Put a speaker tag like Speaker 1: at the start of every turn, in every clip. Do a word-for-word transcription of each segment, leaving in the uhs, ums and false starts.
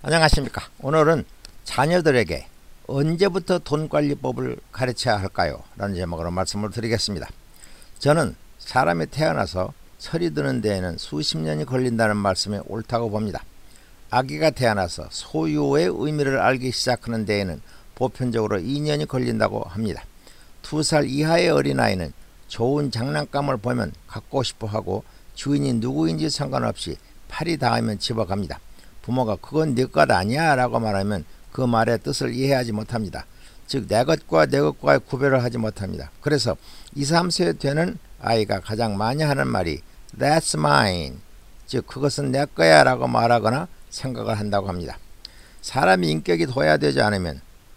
Speaker 1: 안녕하십니까. 오늘은 자녀들에게 언제부터 돈관리법을 가르쳐야 할까요? 라는 제목으로 말씀을 드리겠습니다. 저는 사람이 태어나서 철이 드는 데에는 수십 년이 걸린다는 말씀이 옳다고 봅니다. 아기가 태어나서 소유의 의미를 알기 시작하는 데에는 보편적으로 이 년이 걸린다고 합니다. 두 살 이하의 어린아이는 좋은 장난감을 보면 갖고 싶어하고 주인이 누구인지 상관없이 팔이 닿으면 집어갑니다. 부모가 그건 네 것 아니야 라고 말하면 그 말의 뜻을 이해하지 못합니다. 즉 내 것과 내 것과의 구별을 하지 못합니다. 그래서 이, 삼 세 되는 아이가 가장 많이 하는 말이 That's mine, 즉 그것은 내 거야 라고 말하거나 생각을 한다고 합니다. 사람이 인격이 도야되지 않으면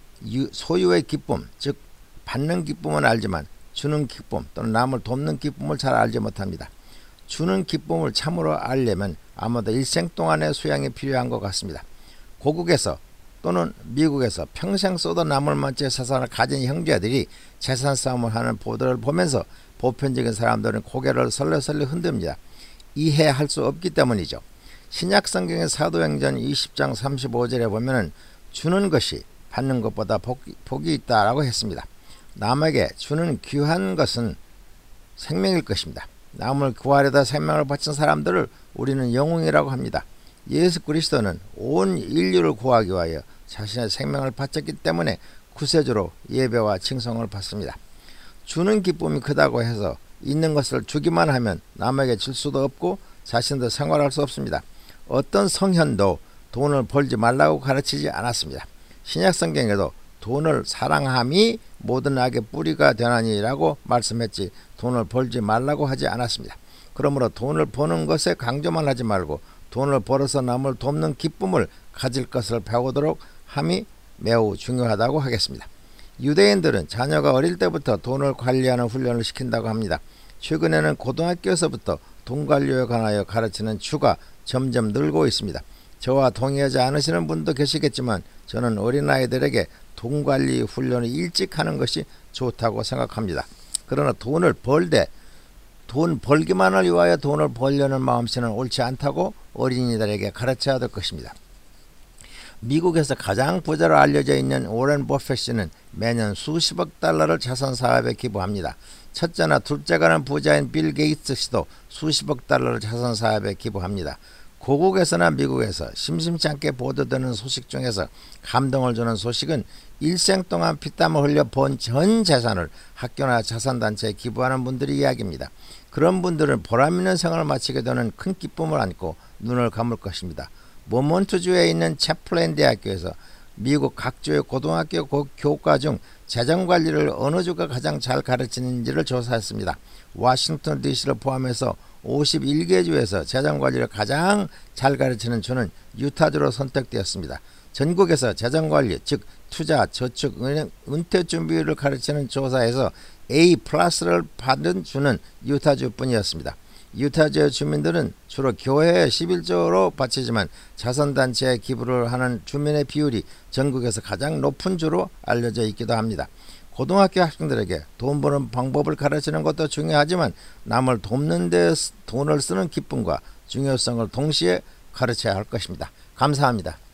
Speaker 1: 소유의 기쁨, 즉 받는 기쁨은 알지만 주는 기쁨 또는 남을 돕는 기쁨을 잘 알지 못합니다. 주는 기쁨을 참으로 알려면 아마도 일생 동안의 수양이 필요한 것 같습니다. 고국에서 또는 미국에서 평생 쏟아 남을 만치 재산을 가진 형제들이 재산 싸움을 하는 보도를 보면서 보편적인 사람들은 고개를 설레설레 흔듭니다. 이해할 수 없기 때문이죠. 신약 성경의 사도행전 이십 장 삼십오 절에 보면은 주는 것이 받는 것보다 복이, 복이 있다라고 했습니다. 남에게 주는 귀한 것은 생명일 것입니다. 남을 구하려다 생명을 바친 사람들을 우리는 영웅이라고 합니다. 예수 그리스도는 온 인류를 구하기 위하여 자신의 생명을 바쳤기 때문에 구세주로 예배와 칭송을 받습니다. 주는 기쁨이 크다고 해서 있는 것을 주기만 하면 남에게 줄 수도 없고 자신도 생활할 수 없습니다. 어떤 성현도 돈을 벌지 말라고 가르치지 않았습니다. 신약 성경에도 돈을 사랑함이 모든 악의 뿌리가 되나니라고 말씀했지 돈을 벌지 말라고 하지 않았습니다. 그러므로 돈을 버는 것에 강조만 하지 말고 돈을 벌어서 남을 돕는 기쁨을 가질 것을 배우도록 함이 매우 중요하다고 하겠습니다. 유대인들은 자녀가 어릴 때부터 돈을 관리하는 훈련을 시킨다고 합니다. 최근에는 고등학교에서부터 돈 관리에 관하여 가르치는 주가 점점 늘고 있습니다. 저와 동의하지 않으시는 분도 계시겠지만 저는 어린아이들에게 돈관리 훈련을 일찍 하는 것이 좋다고 생각합니다. 그러나 돈을 벌 때 돈 벌기만을 위하여 돈을 벌려는 마음씨는 옳지 않다고 어린이들에게 가르쳐야 될 것입니다. 미국에서 가장 부자로 알려져 있는 오렌 버핏은 매년 수십억 달러를 자선사업에 기부합니다. 첫째나 둘째가는 부자인 빌 게이츠 씨도 수십억 달러를 자선사업에 기부합니다. 고국에서나 미국에서 심심치 않게 보도되는 소식 중에서 감동을 주는 소식은 일생 동안 피땀을 흘려 번 전 재산을 학교나 자선단체에 기부하는 분들의 이야기입니다. 그런 분들은 보람있는 생활을 마치게 되는 큰 기쁨을 안고 눈을 감을 것입니다. 모먼트주에 있는 채플랜 대학교에서 미국 각주의 고등학교 교과 중 재정관리를 어느 주가 가장 잘 가르치는지를 조사했습니다. 워싱턴 디씨를 포함해서 오십일 개 주에서 재정관리를 가장 잘 가르치는 주는 유타주로 선택되었습니다. 전국에서 재정관리, 즉 투자, 저축, 은행, 은퇴 준비를 가르치는 조사에서 에이 플러스를 받은 주는 유타주 뿐이었습니다. 유타주의 주민들은 주로 교회에 십일조로 바치지만 자선단체에 기부를 하는 주민의 비율이 전국에서 가장 높은 주로 알려져 있기도 합니다. 고등학교 학생들에게 돈 버는 방법을 가르치는 것도 중요하지만 남을 돕는 데 돈을 쓰는 기쁨과 중요성을 동시에 가르쳐야 할 것입니다. 감사합니다.